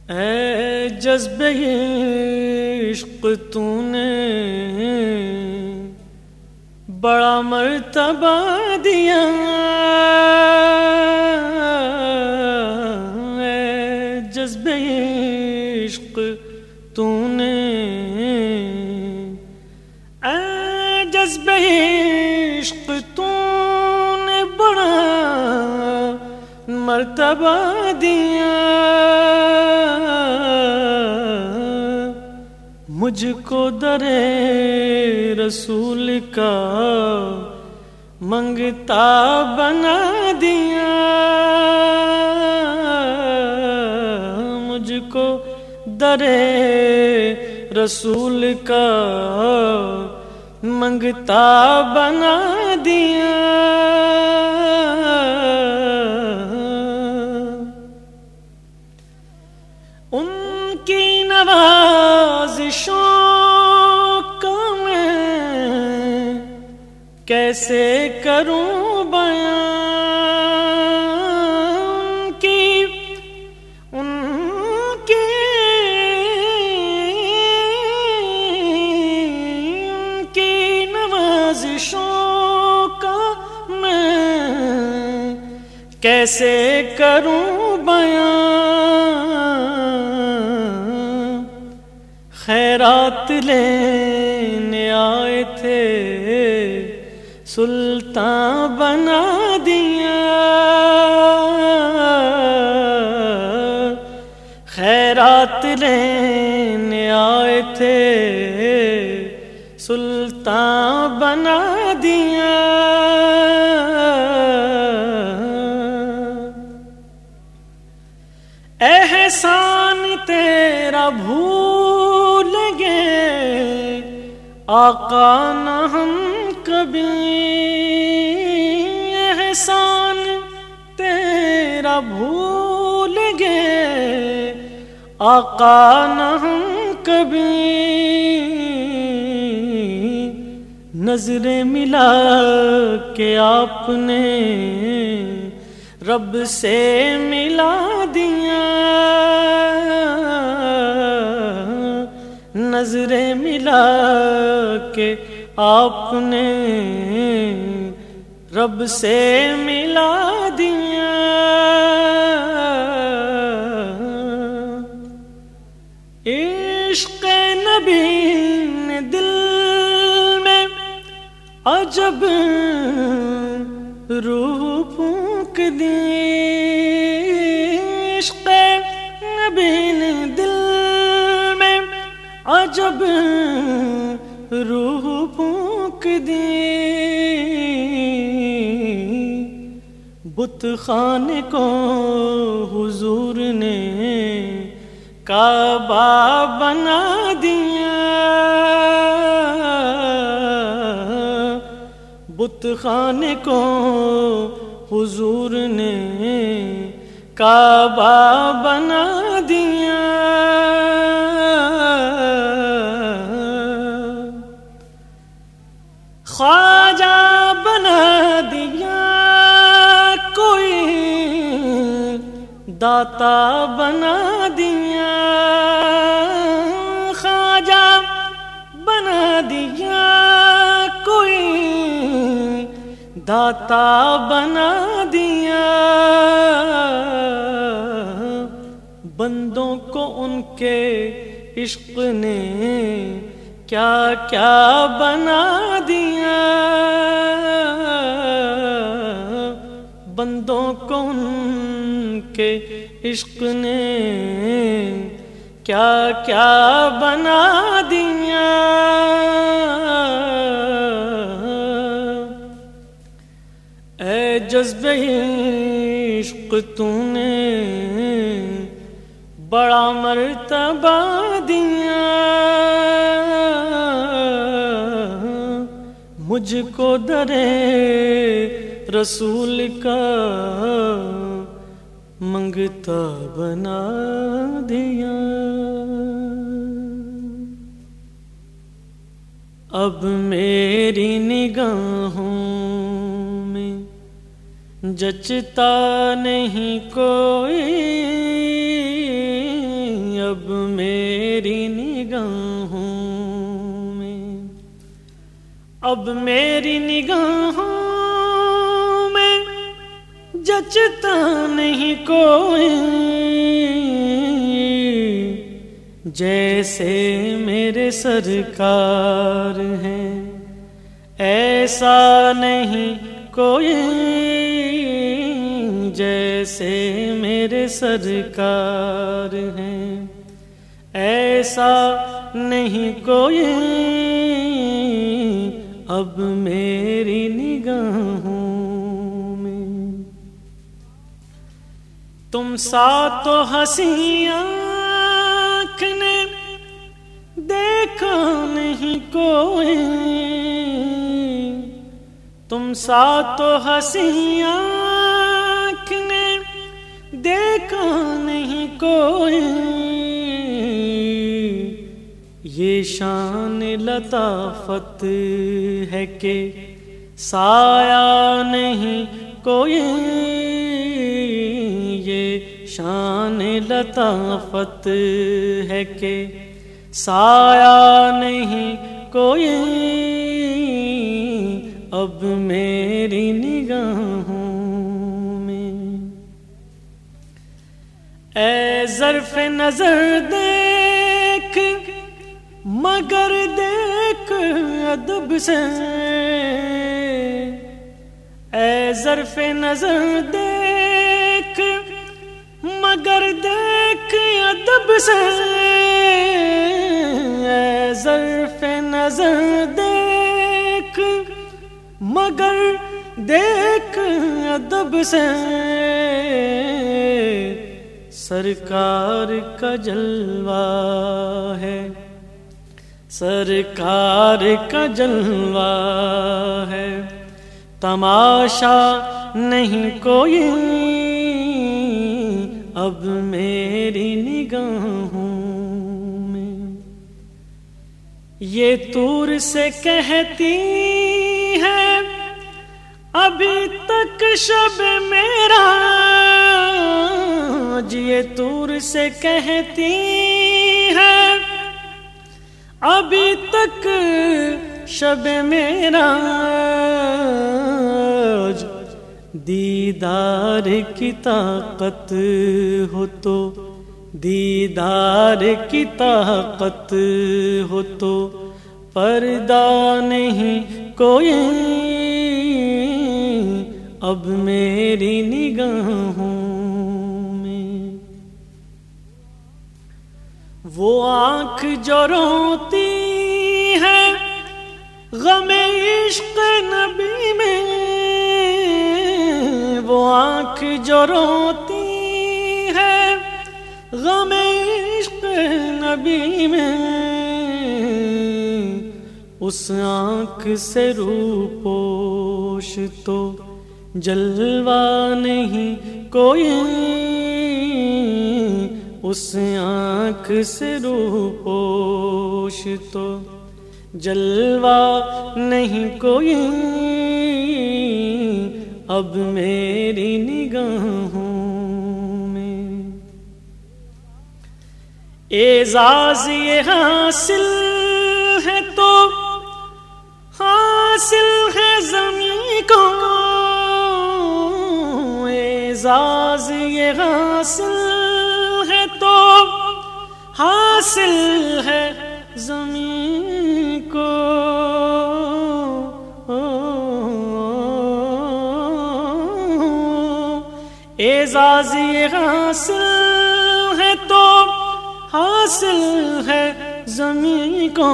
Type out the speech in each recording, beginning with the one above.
اے جذبہ عشق تو نے بڑا مرتبہ دیا، اے جذبہ عشق تو نے، اے جذبہ عشق تو نے بڑا مرتبہ دیا، مجھ کو در رسول کا منگتا بنا دیا، مجھ کو در رسول کا منگتا بنا دیا، ان کی نوازشوں کا میں کیسے کروں بیان، ان کی نوازشوں کا میں کیسے کروں بیان، خیرات لینے آئے تھے سلطان بنا دیا، خیرات لینے آئے تھے سلطان بنا دیا، احسان تیرا بھول گئے آقا نہ ہم کبھی، احسان تیرا بھول گئے آقا نہ ہم کبھی، نظریں ملا کے آپ نے رب سے ملا دیا، نظریں ملا کے آپ نے رب سے ملا دیا، عشق نبی نے دل میں عجب روح پھونک دی، عشق نبی نے دل میں عجب روح پھونک دی، بت خانے کو حضور نے کعبہ بنا دیا، بت خانے کو حضور نے کعبہ بنا دیا، خواجہ بنا دیا کوئی داتا بنا دیا، خواجہ بنا دیا کوئی داتا بنا دیا، بندوں کو ان کے عشق نے کیا کیا بنا دیا، بندوں کو ان کے عشق نے کیا کیا بنا دیا، اے جذبہ عشق تو نے بڑا مرتبہ دیا، مجھ کو در رسول کا منگتا بنا دیا، اب میری نگاہوں میں جچتا نہیں کوئی، میری نگاہوں میں، اب میری نگاہوں میں جچتا نہیں کوئی، جیسے میرے سرکار ہیں ایسا نہیں کوئی، جیسے میرے سرکار ہیں ایسا نہیں کوئی، اب میری نگاہوں میں۔ تم سا تو حسین آنکھ نے دیکھا نہیں کوئی، تم سا تو حسین آنکھ نے دیکھا نہیں کوئی، یہ شان لطافت ہے کہ سایہ نہیں کوئی، یہ شان لطافت ہے کہ سایہ نہیں کوئی، اب میری نگاہوں میں۔ اے ظرف نظر دیکھ مگر دیکھ ادب سے، اے ظرف نظر دیکھ مگر دیکھ ادب سے، اے ظرف نظر دیکھ مگر دیکھ ادب سے، سرکار کا جلوہ ہے، سرکار کا جلوہ ہے، تماشا نہیں کوئی، اب میری نگاہوں میں۔ یہ طور سے کہتی ہے ابھی تک شب معراج، یہ طور سے کہتی ہے ابھی تک شب معراج، دیدار کی طاقت ہو تو، دیدار کی طاقت ہو تو پردہ نہیں کوئی، اب میری نگاہوں میں۔ وہ آنکھ جو روتی ہے غم عشق نبی میں، وہ آنکھ جو روتی ہے غم عشق نبی میں، اس آنکھ سے روپوش تو جلوہ نہیں کوئی، اس آنکھ سے روپوش تو جلوہ نہیں کوئی، اب میری نگاہوں میں۔ اعزاز یہ حاصل ہے تو حاصل ہے زمین کو، اعزاز یہ حاصل ہے تو حاصل ہے زمین کو، اعزاز یہ حاصل ہے تو حاصل ہے زمین کو،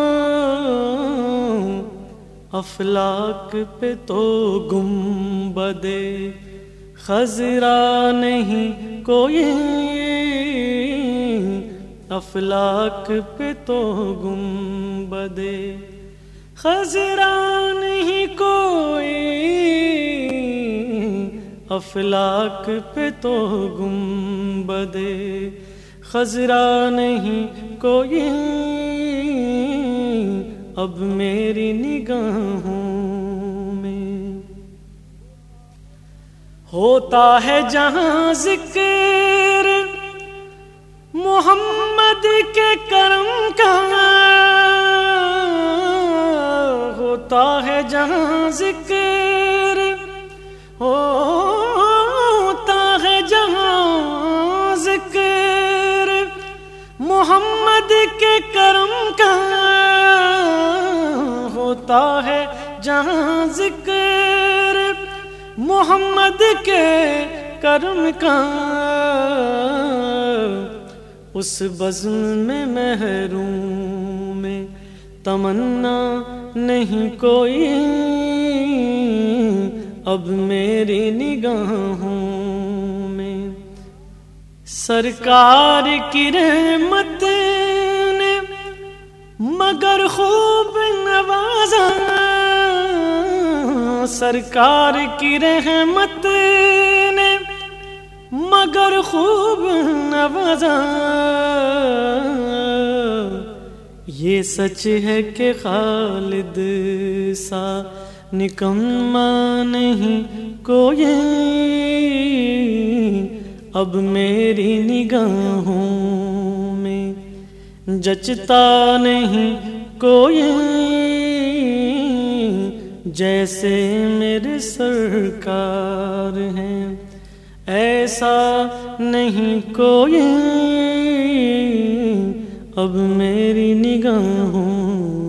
افلاک پہ تو گنبد خضرا نہیں کوئی، افلاک پہ تو گنبد خضرا نہیں کوئی، افلاک پہ تو گنبد خضرا نہیں کوئی، اب میری نگاہوں میں۔ ہوتا ہے جہاں ذکر محمد محمد کے کرم کا ہوتا ہے جہاں ذکر، ہوتا ہے جہاں ذکر، محمد کے کرم کا ہوتا ہے جہاں ذکر، محمد کے کرم کا اس بزم میں محروم میں تمنا نہیں کوئی، اب میری نگاہوں میں سرکار کی رحمت نے مگر خوب نوازا، سرکار کی رحمت نے مگر خوب نوازا، یہ سچ ہے کہ خالد سا نکما نہیں کوئی، اب میری نگاہوں میں جچتا نہیں کوئی، جیسے میرے سرکار ہیں ایسا نہیں کوئی، اب میری نگاہوں